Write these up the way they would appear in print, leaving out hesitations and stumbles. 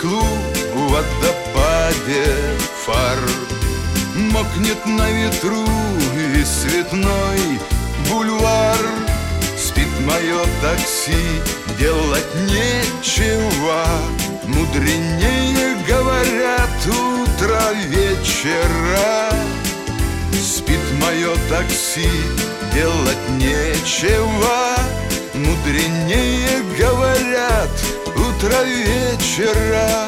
стеклу в водопаде фар. Мокнет на ветру и цветной бульвар. Спит мое такси, делать нечего. Мудренее, говорят, утро вечера. Спит мое такси, делать нечего. Мудренее, говорят, утро вечера.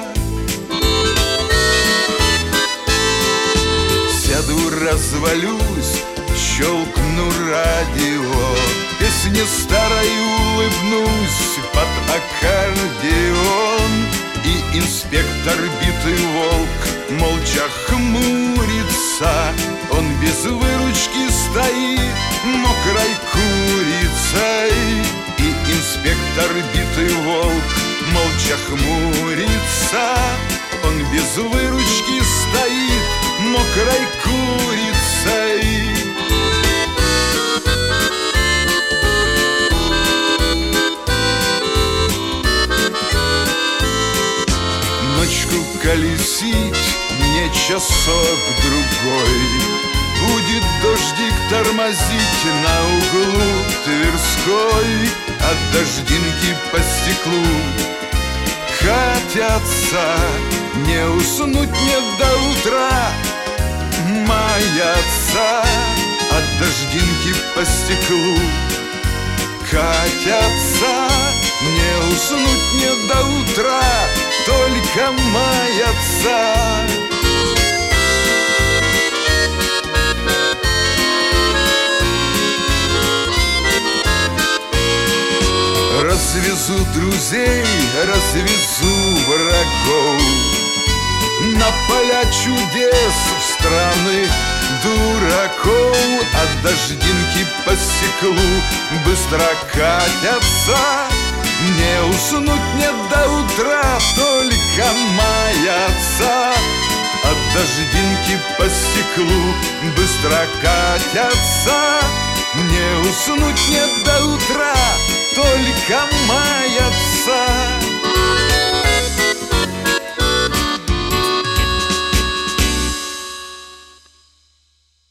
Сяду, развалюсь, щелкну радио, песне старой улыбнусь под аккордеон. И инспектор битый волк молча хмурится. Он без выручки стоит мокрой курицей. И инспектор битый волк молча хмурится. Он без выручки стоит мокрой курицей. Ночку колесить мне часок-другой. Будет дождик тормозить на углу Тверской. От дождинки по стеклу катятся. Не уснуть мне до утра, маятся. От дождинки по стеклу катятся. Не уснуть мне до утра, только маятся. Развезу друзей, развезу врагов на поля чудес, в страны дураков. От дождинки по стеклу быстро катятся. Не уснуть мне до утра, только маятся. От дождинки по стеклу быстро катятся. Не уснуть мне до утра, только маятся.